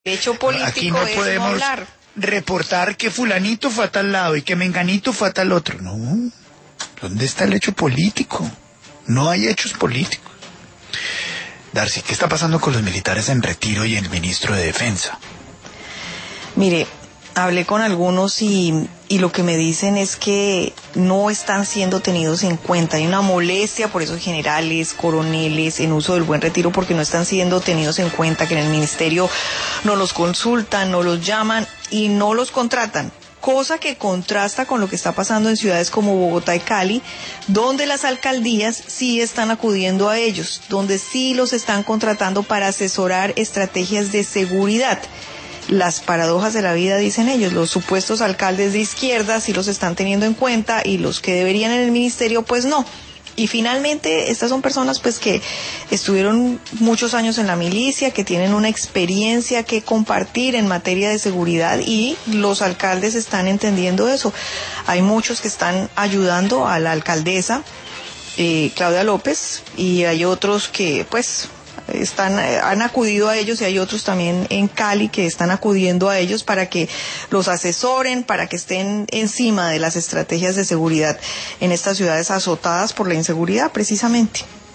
Hecho político Aquí no es podemos no hablar. reportar que fulanito fue a tal lado y que menganito fue a tal otro. No. ¿Dónde está el hecho político? No hay hechos políticos. Darcy, ¿qué está pasando con los militares en retiro y el ministro de Defensa? Mire, hablé con algunos y lo que me dicen es que no están siendo tenidos en cuenta. Hay una molestia por esos generales, coroneles en uso del buen retiro porque no están siendo tenidos en cuenta, que en el ministerio no los consultan, no los llaman y no los contratan. Cosa que contrasta con lo que está pasando en ciudades como Bogotá y Cali, donde las alcaldías sí están acudiendo a ellos, donde sí los están contratando para asesorar estrategias de seguridad. Las paradojas de la vida, dicen ellos, los supuestos alcaldes de izquierda sí los están teniendo en cuenta y los que deberían en el ministerio pues no. Y finalmente estas son personas pues que estuvieron muchos años en la milicia, que tienen una experiencia que compartir en materia de seguridad y los alcaldes están entendiendo eso. Hay muchos que están ayudando a la alcaldesa Claudia López y hay otros que pues han acudido a ellos y hay otros también en Cali que están acudiendo a ellos para que los asesoren, para que estén encima de las estrategias de seguridad en estas ciudades azotadas por la inseguridad precisamente.